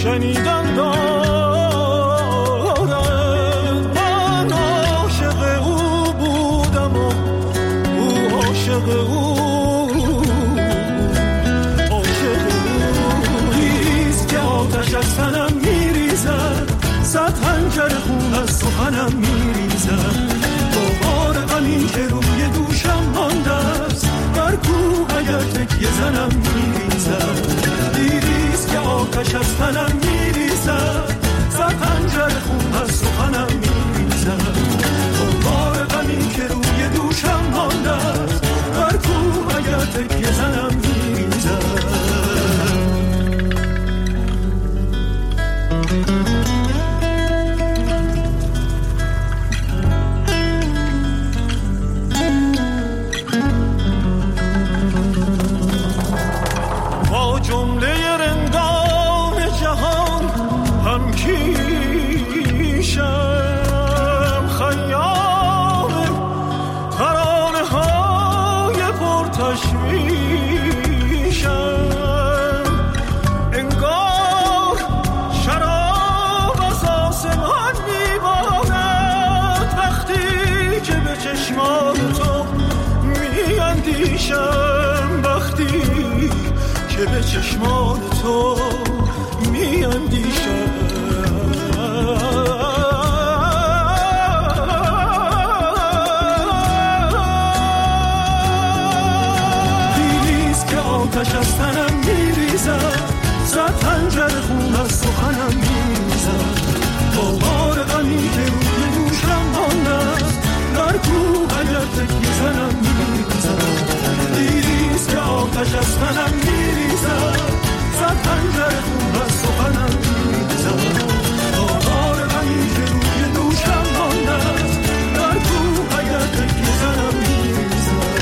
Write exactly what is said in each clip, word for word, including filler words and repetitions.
شنیدن دارد. من عاشق او بودم و او عاشق او عاشق اویست که آتش از تنم میریزد، صد خنجر خون از سخنم میریزد. بار غمی که روی دوشم مانده است، بر کوه اگر تکیه زنم میریزد. دیریست که آتش از تنم میریزد، صد خنجر خون از سخنم میریزد. بار غمی که روی دوشم مانده است، بر کوه اگر تکیه زنم میریزد. جمله رندان جهان هم کیشم، خیام ترانه های پرتشویشم. انگار شراب از آسمان میبارد، وقتی که به چشمان تو میاندیشم، وقتی که به چشمان تو می اندیشم. دیریست که آتش از تنم میریزد، صد خنجر خون از سخنم میریزد. با بار غمی که روی دوشم مانده است، در کوه اگر تکیه زنم میریزد. دیریست که آتش از تنم میریزد، صد خنجر خون از سخنم میریزد. با بار غمی که روی دوشم مانده است، در کوه اگر تکیه زنم میریزد.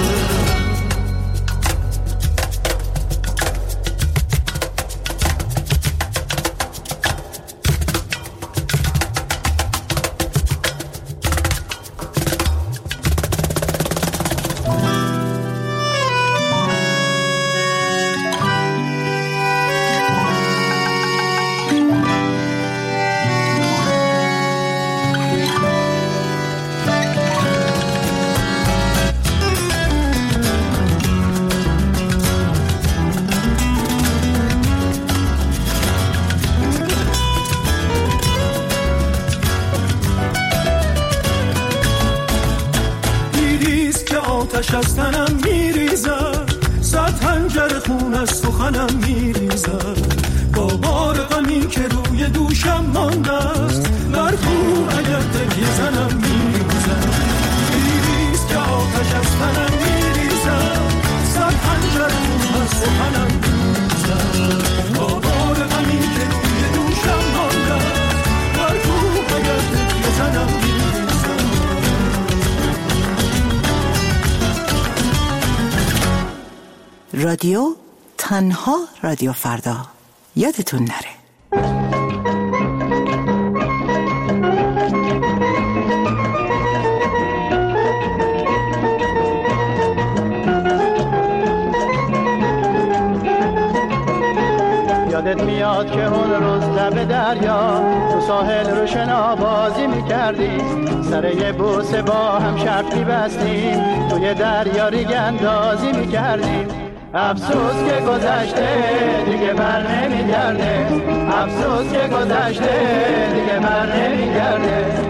آتش از تنم میریزد، صد خنجر خون از سخنم میریزد. با بار غمی که روی دوشم مانده است، بر کوه اگر تکیه زنم میریزد. دیریست که آتش از تنم میریزد، صد خنجر خون از سخنم میریزد. با بار غمی که روی دوشم مانده است، بر کوه اگر تکیه زنم میریزد. رادیو تنها رادیو فردا، یادتون نره. یادت میاد که اون روز لب دریا تو ساحل رو شنا بازی میکردی، سر یه بوسه با هم شرط میبستیم، توی دریا ریگ اندازی میکردیم. افسوس که گذشته دیگه بر نمیگرده، افسوس که گذشته دیگه بر نمیگرده.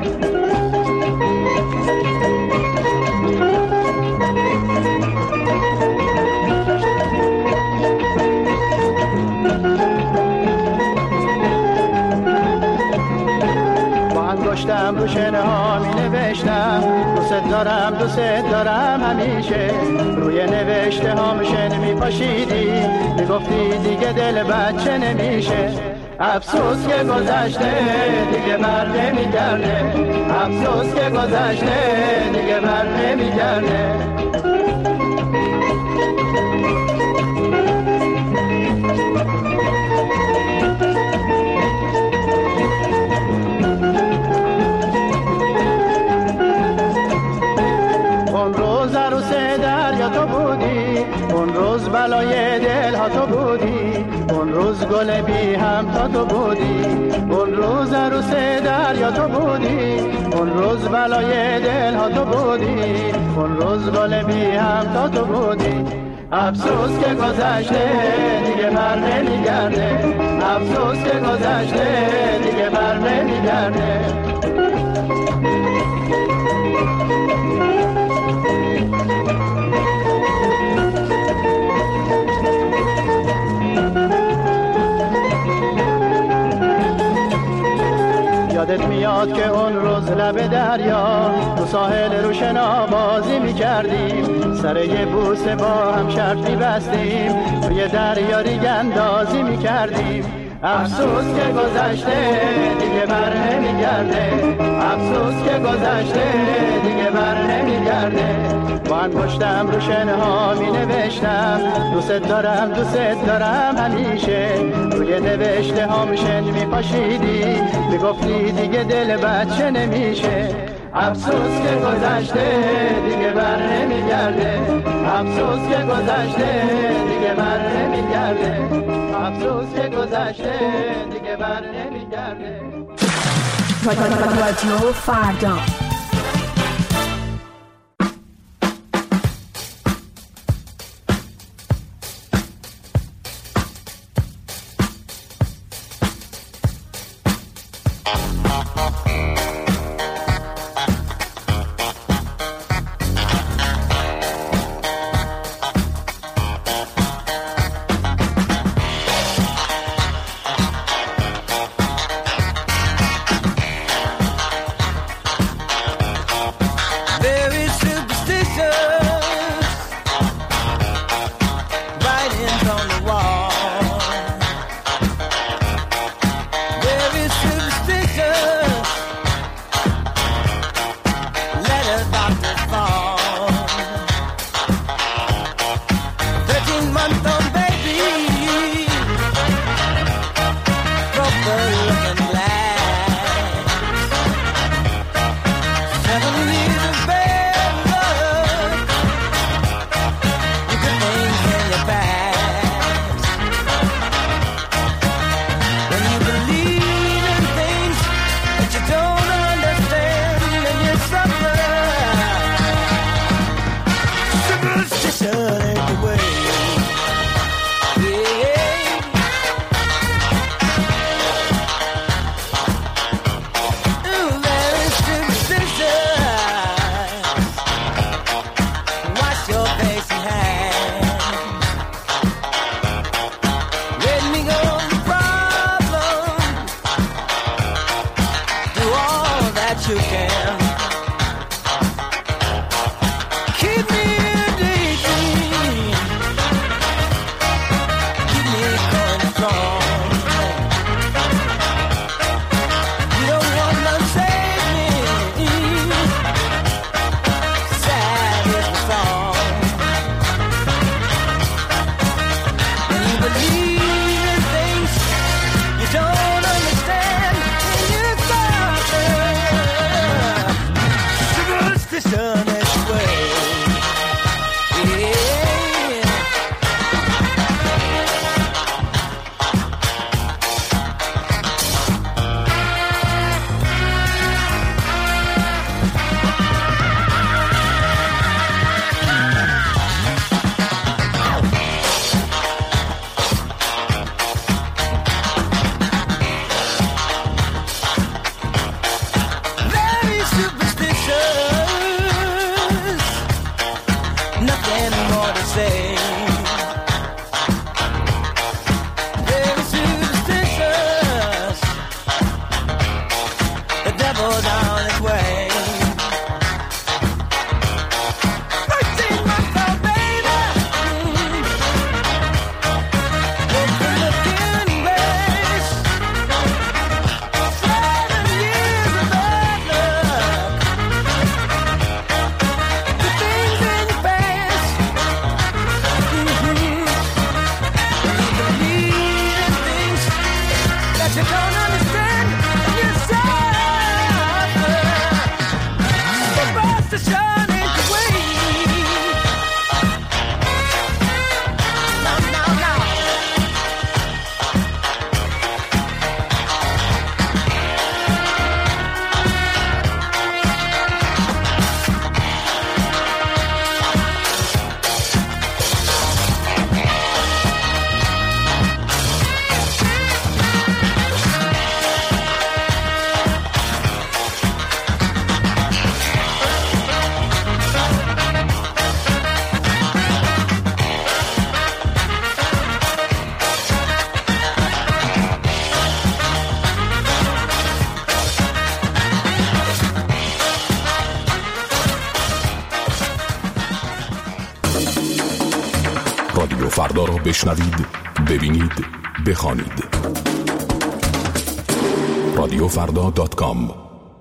انگشتم رو شنه ها می نوشتم، دوست دارم دوست دارم همیشه. روی نوشته هام شن می پاشیدی، می گفتی دیگه دل بچه نمیشه. افسوس که گذشته دیگه بر نمیگرده، افسوس که گذشته دیگه بر نمیگرده. اون روز روز بلای دل ها تو بودی، اون روز گل بی هم تا تو بودی، اون روز عروس دریا تو بودی، اون روز بلای دل ها تو بودی، اون روز گل بی هم تا تو بودی. افسوس که گذشته دیگه بر نمیگرده، افسوس که گذشته دیگه بر نمیگرده. یادت میاد که اون روز لب دریا تو ساحل روشنا بازی میکردیم، سر یه بوسه با هم شرطی بستیم، توی دریا ریگ اندازی میکردیم. افسوس که گذشته دیگه بر نمیگرده، افسوس که گذشته دیگه بر نمیگرده. با انگشتم رو شنه ها می نوشتم دوست دارم دوست دارم همیشه، روی نوشته هام شن می پاشیدی، می گفتی دیگه دل بچه نمیشه. افسوس که گذشته دیگه بر نمیگرده، افسوس که گذشته دیگه بر نمیگرده، افسوس که گذشته دیگه بر نمیگرده. رادیو فردا. فردا را بشنوید، ببینید، بخوانید. رادیو فردا دات کام.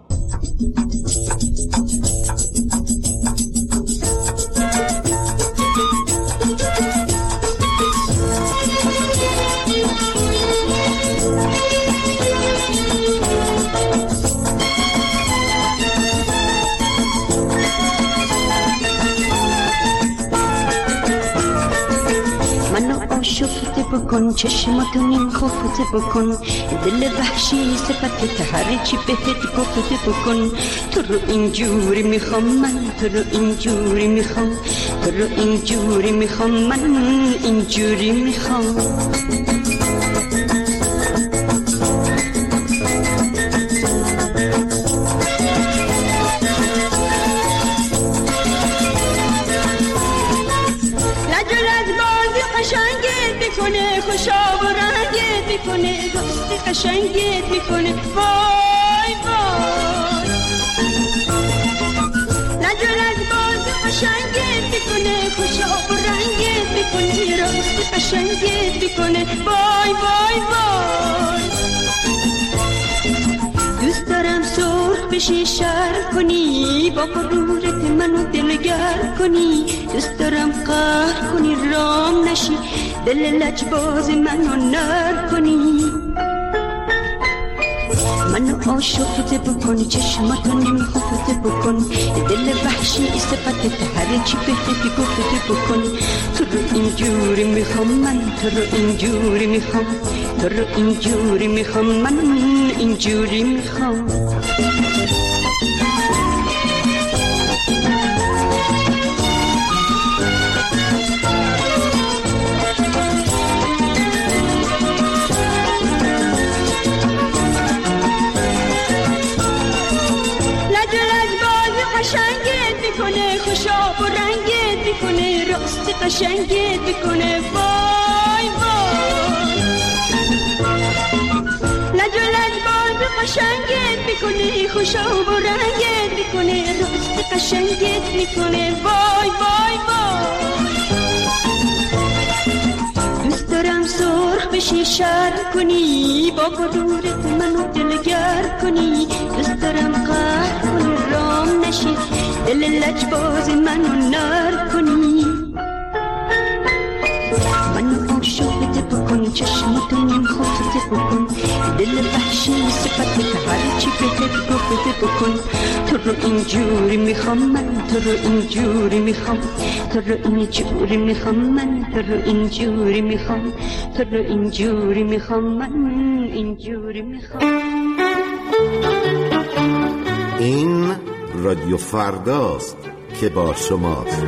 شفته بکن چشماتو نیم خفته بکن، دل وحشی صفت هر چی بهت گفته بکن. تو رو اینجوری میخوام من، تو رو اینجوری میخوام، تو رو اینجوری میخوام من، اینجوری میخوام. خوشا و رنگت میکنه، دوستی قشنگت میکنه، وای وای. لجل از باز قشنگت میکنه، خوشا و رنگت میکنه، دوستی قشنگت میکنه، وای وای وای. دوست دارم سرخ بشی شرح کنی، با غرورت منو دلگر کنی. دوست دارم قهر کنی رام نشی، دل لجباز منو نر کنی. منو عاشقت بکن، چشماتو نمی خفته بکن، دل وحشی صفت هر چی بهت گفته بکن. تو رو اینجوری میخوام من، تو رو اینجوری میخوام، تو رو اینجوری میخوام من، اینجوری میخوام. خوشا و رنگت میکنه، راست قشنگت میکنه، وای وای. لج و لج باز قشنگت میکنه، خوشا و رنگت میکنه، راست قشنگت میکنه، وای وای وای. دوست دارم سرخ بشی شرح کنی، با غرورت منو دلگر کنی. دوست دارم قهر کنی رام نشی، دل لجباز منو نر کنی. منو عاشقت بکن، چشماتو نیم خفته بکن، دل وحشی صفت هر چی بهت گفته بکن. تو رو اینجوری میخوام من، تو رو اینجوری میخوام، تو رو اینجوری میخوام من، تو رو اینجوری میخوام، تو رو اینجوری میخوام من، اینجوری میخوام. این رادیو فرداست که با شماست.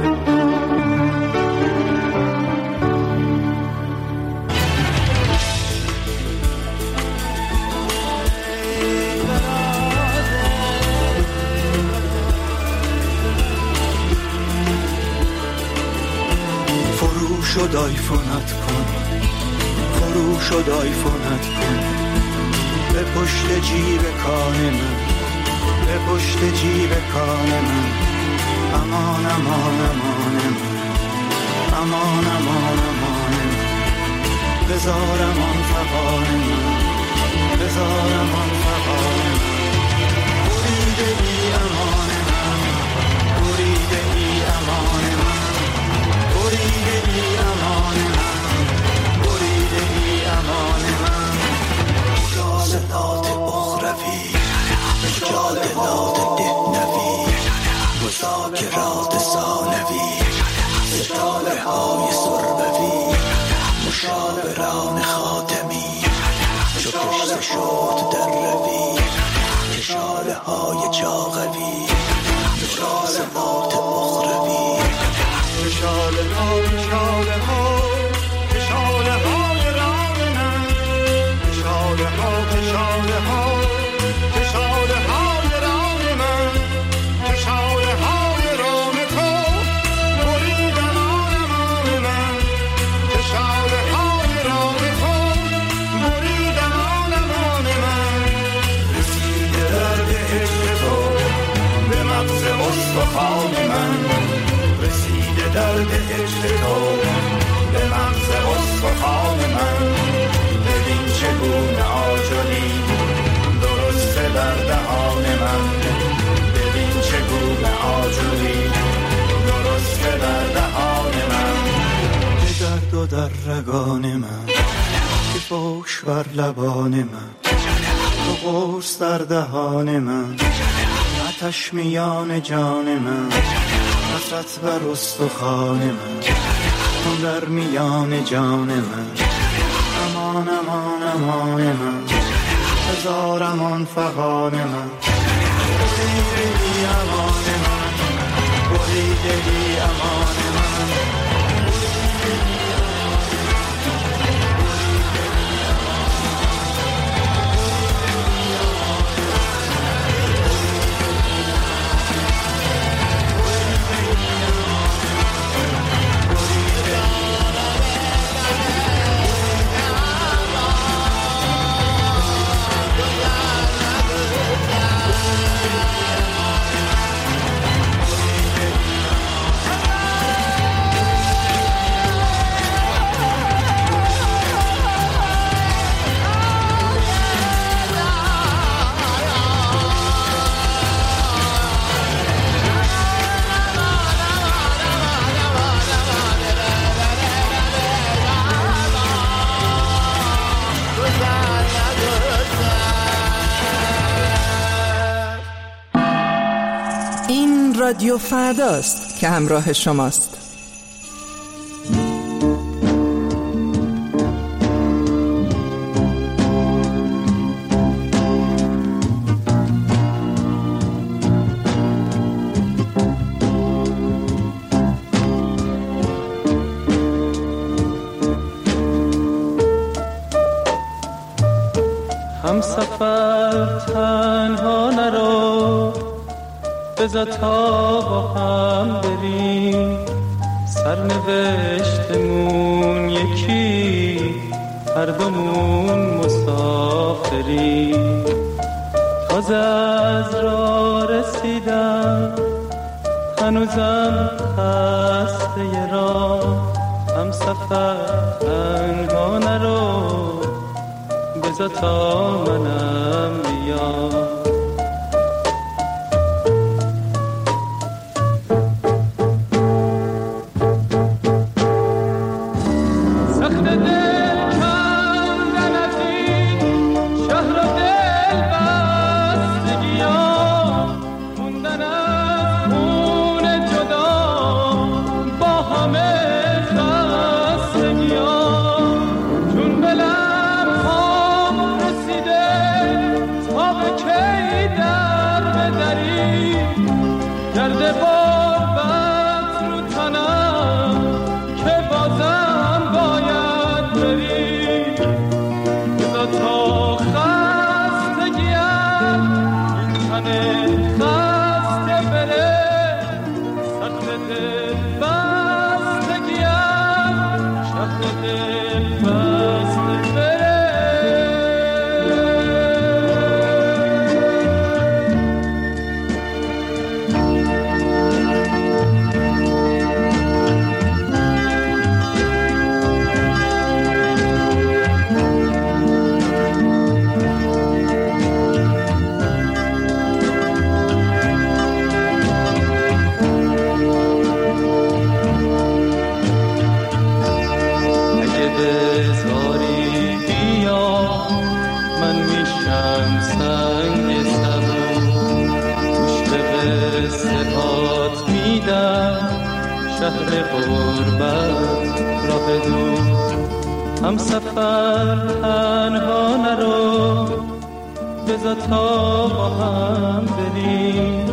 فرو شد آیفونت کن، فرو شد آیفونت کن، به پشت جیب کان من، به پشت جیب کان من. امان امان امان من، امان امان امان من. بذارم آن فقان من، بذارم آن فقان من. بریده بی امان من، بریده بی امان من، بریده بی امان من، بریده بی امان من. جالبات اخروی، جالبات دهنوی، مذاکرات ثانوی، ستاره های سربوی، مشاوران خاتمی، چو کشت شد در روی، کشاله های چاقوی، جالبات اخروی. کشاله ها، کشاله ها، کشاله های راه من، کشاله ها، کشاله ها، کشاله های راه من، کشاله های راه تو، بریدن آرمان من، کشاله های راه تو، بریدن آرمان من. رسیده در بهشت تو، بر رگان من، که فوش بر لبان من، تو قرص در دهان من، آتش میان جان من، حسرت بر استخوان من، تو در میان جان من، امان امان امان من، هزار امان فغان من، بریدی امان من، بریدی امان من. رادیو فرداست که همراه شماست. هم سفر تنها نرو، بذار تا با هم بریم، سرنوشتمون یکی، هر دومون مسافریم. تازه از راه رسیدم، هنوزم خسته راه، هم سفر تنها نرو، بذار تا منم بیام. هم سفر تنها نرو، بذار تا با هم بریم،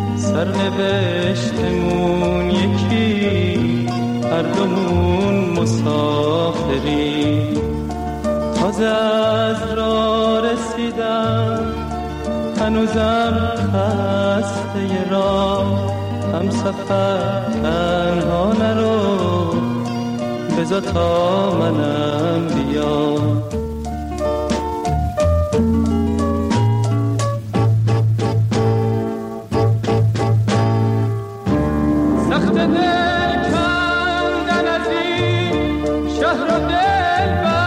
سرنوشتمون یکی، هر دومون مسافریم. تازه از راه رسیدم، هنوزم خسته راه، هم سفر تنها نرو، بذار تا منم بیام. سخت دل کندن از این شهر و دل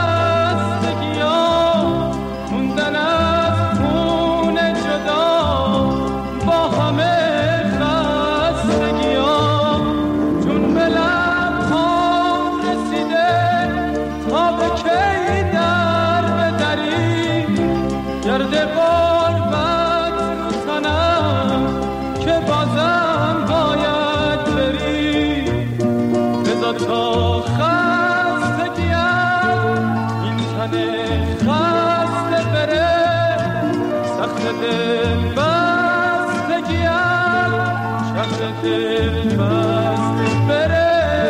بستگیام، موندن از خون جدا با همه خستگیام. چون به لب‌هام رسیده باد غربت رو تنم که بازم باید بری، بذار تا خستگیم این تن خسته بره، سخت دل بستگیم شهر دل بسته بره.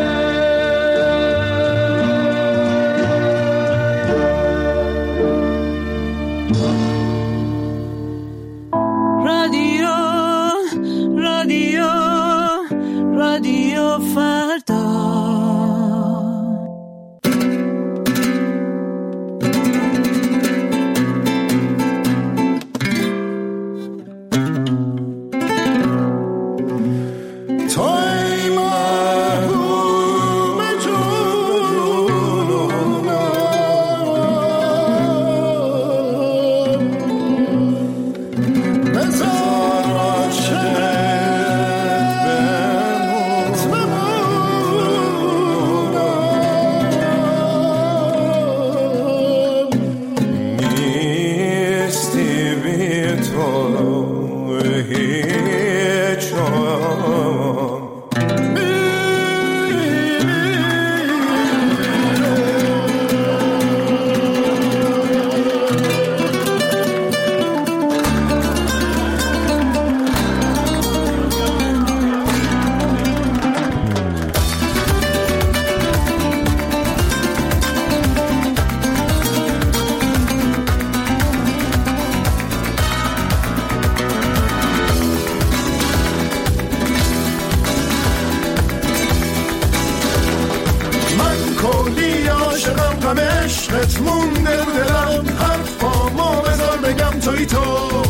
عشقت مونده رو دلم، حرفامو بذار بگم توی تو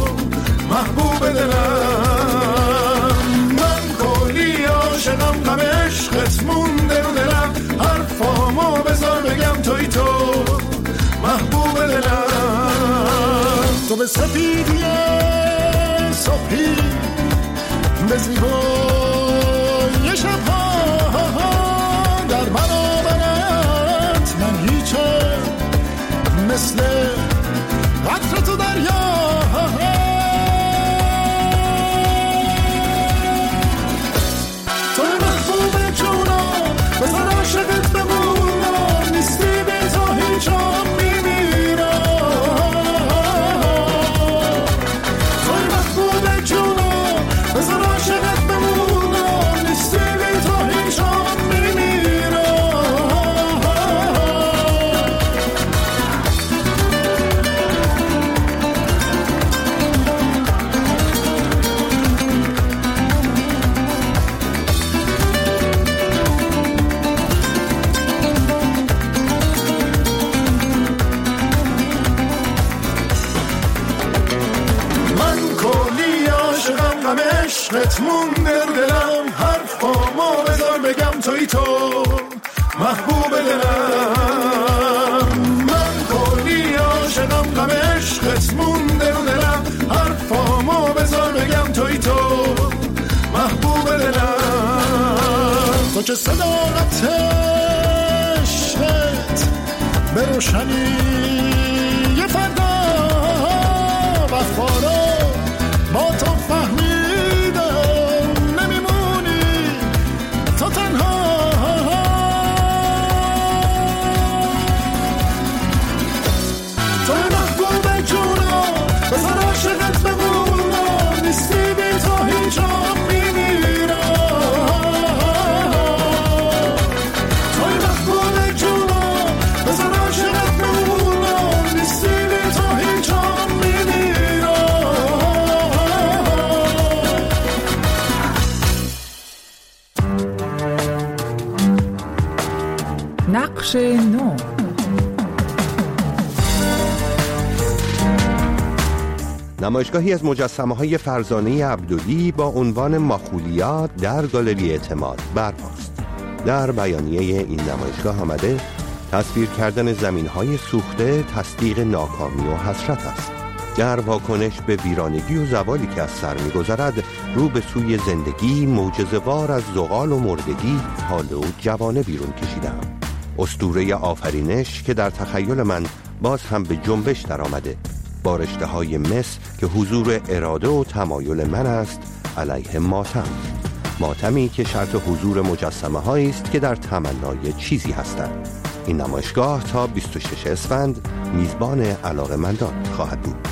محبوب دلم. من کلی عاشقم، غم عشقت مونده رو دلم، حرفامو بذار بگم توی تو محبوب دلم. تو به سفیدی صبحی، به زیبای شبها، در برابرت من هیچم، مثل قطره تو دریا. تو محبوب جونم، بذار عاشقت بمونم، نیستی بی تو هیچم میمیرم. تو محبوب جونم، بذار عاشقت بمونم، نیستی بی تو هیچم میمیرم. من کلی عاشقم، غم عشقت مونده رو دلم، حرفامو بذار بگم توی تو محبوب دلم. من کلی عاشقم، غم عشقت مونده رو دلم، حرفامو بذار بگم توی تو محبوب دلم. تو که صداقت عشقت به روشنی یه فردا وفارا با تو فهمیدم، نمیمونی تو تنها. تو محبوب جونم، بذار عاشقت بمونم، نیستی بی تو هیچم میمیرم. تو محبوب جونم، بذار عاشقت بمونم، نیستی بی تو هیچم میمیرم. نقش نو. نمایشگاهی از مجسمه‌های فرزانه عبدلی با عنوان ماخولیات در گالری اعتماد برپاست. در بیانیه این نمایشگاه آمده تصویر کردن زمین‌های سوخته تصدیق ناکامی و حسرت است. در واکنش به ویرانگی و زوالی که از سر می‌گذرد، رو به سوی زندگی معجزه‌وار از زغال و مردگی حال و جوانه بیرون کشیدم. اسطوره آفرینش که در تخیل من باز هم به جنبش در آمده با رشته های مس که حضور اراده و تمایل من است علیه ماتم، ماتمی که شرط حضور مجسمه هایی است که در تمنای چیزی هستند. این نمایشگاه تا بیست و شش اسفند میزبان علاقه‌مندان خواهد بود.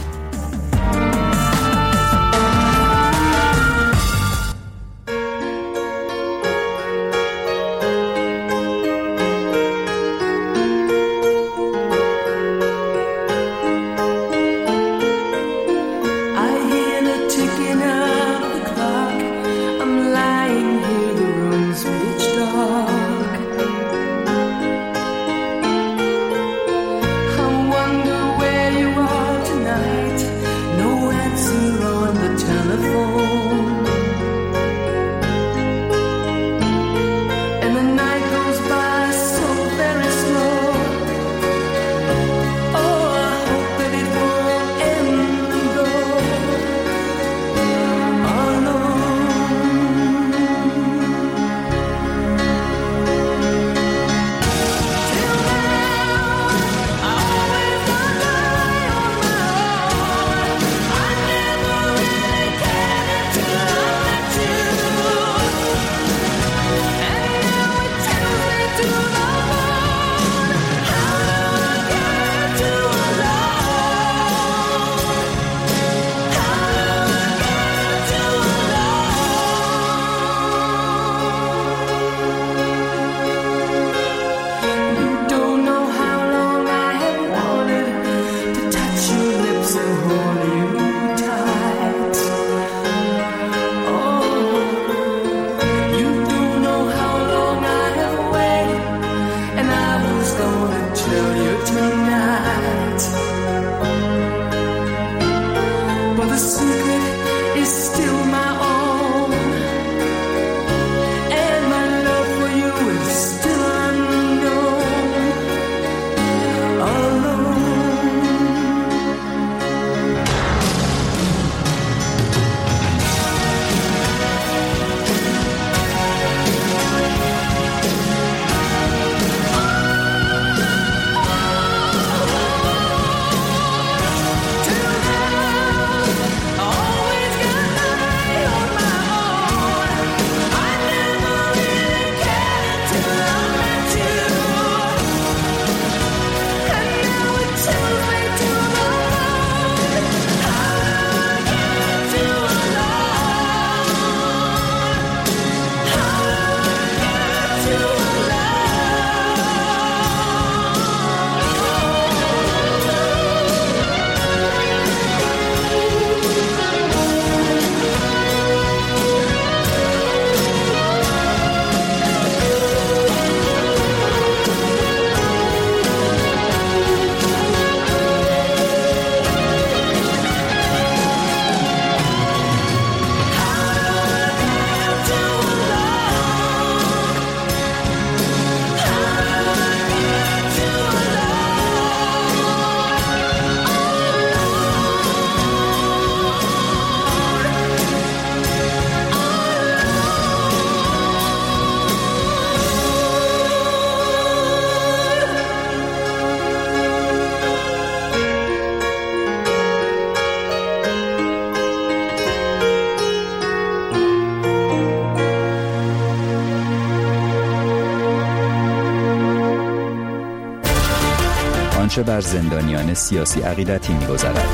آنچه بر زندانیان سیاسی عقیدتی می‌گذرد.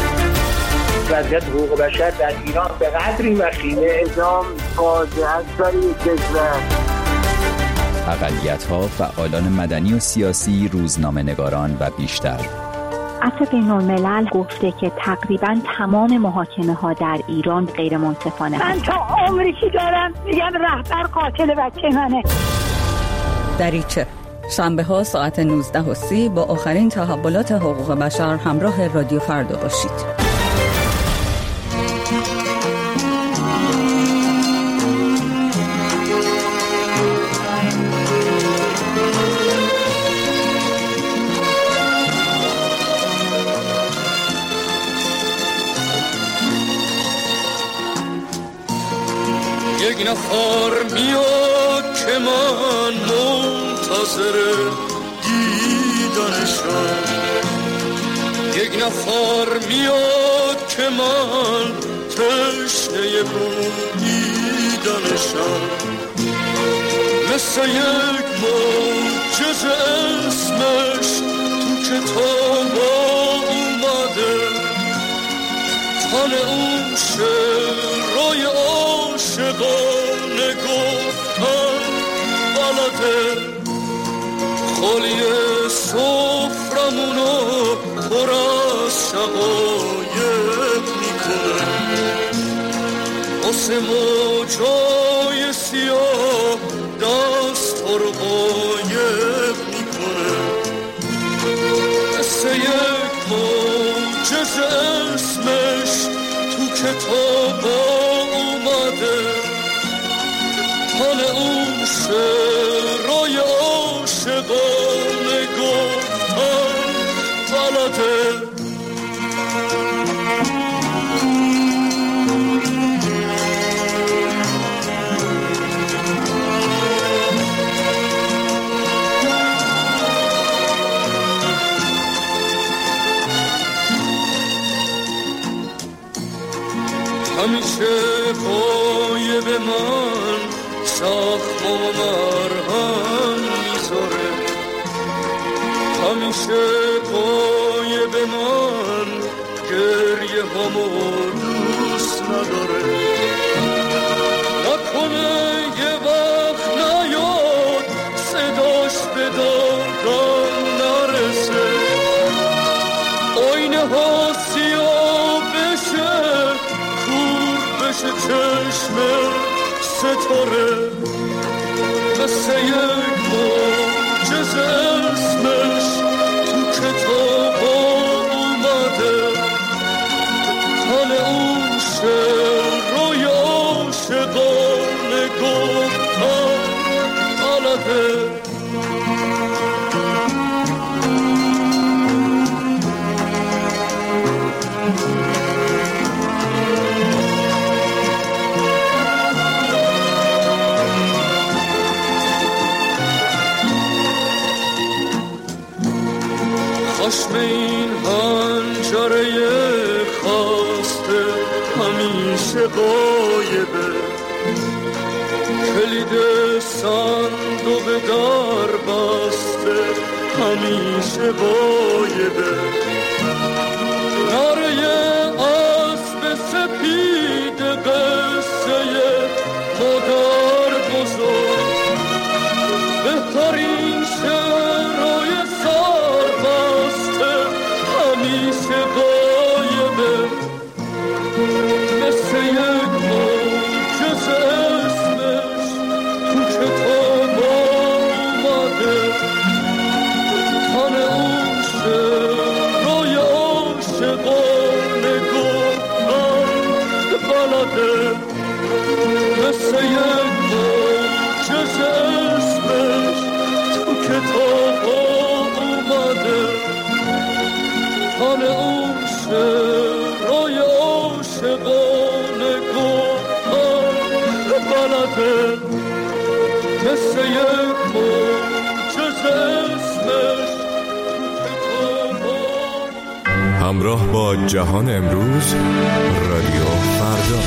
وضعیت حقوق بشر در ایران به قدری وخیمه، اعدام فاجعه است برای کشور. اقلیت‌ها، فعالان مدنی و سیاسی، روزنامه‌نگاران و بیشتر. عفو بین‌الملل گفته که تقریباً تمام محاکمه‌ها در ایران غیر منصفانه. من تا عمری که دارم میگم رهبر قاتل بچه منه. دریچه شنبه ها ساعت نوزده و سی با آخرین تحولات حقوق بشر همراه رادیو فردا باشید. یک نفر میاد که من منتظر دیدنشم، یک نفر میاد که من تشنه بودیدنشم، مثل یک معجزه اسمش تو کتاب اومده، تن اون شعرهای عاشقانه گفتن بلده، خالی سفرمونو پر از شقایق میکنه، واسه موجای سیاه دست ها رو قایق میکنه، مثل یک معجزه اسمش تو کتاب اومده، تن اون شعرهای عاشقانه گفتن بلده. همیشه قایب من زخم و مرهم میذاره، همیشه قایب من گریه همو دوست نداره، نکنه یه وقت نیاد صداش به دادم نرسه، آینه ها سیاه بشه چشم ستاره، مثل یک معجزه اسمش تو کتاب اومده، تن اون شعرهای عاشقانه گفتن بلده. خشم این حنجره خاسته همیشه غایبه، کلید صندوق در بسته همیشه غایبه، نره اسب سپید قصه مادر بزرگ، بهترین شعرهای همیشه غایبه، مثل یک معجزه اسمش تو کتاب اومده، تن اون شعرهای عاشقانه گفتن بلده، مثل یک معجزه اسمش تو کتاب اومده، تن اون شعرهای عاشقانه گفتن بلده، مثل یک معجزه اسمش. همراه با جهان امروز، رادیو فردا.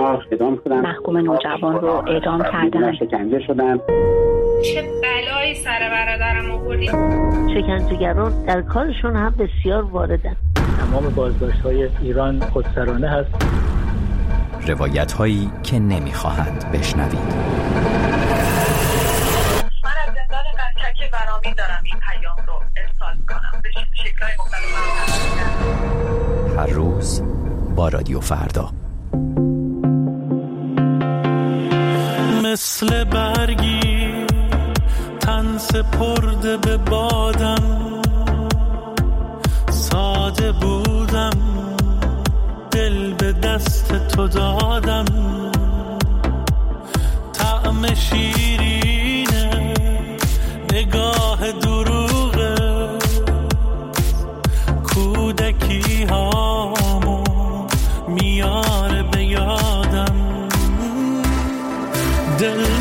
ها اعدام شدن، محکوم نوجوان رو اعدام کردن، شکنجه شدن. چه بلایی سر برادرم آوردید. شکنجهگران در کارشون هم بسیار واردن. تمام بازداشت‌های ایران خودسرانه هست. روایت هایی که نمیخواهند بشنوید. من از زندان قزچک برامین دارم این پیام رو ارسال کنم به شکل‌های مختلف. هر روز با رادیو فردا. مثل برگی تن سپرده به بادم، ساده بودم دل به دست تو دادم، طعم شیرینه نگاه دروغه، کودکی هامو میاره به یادم، دل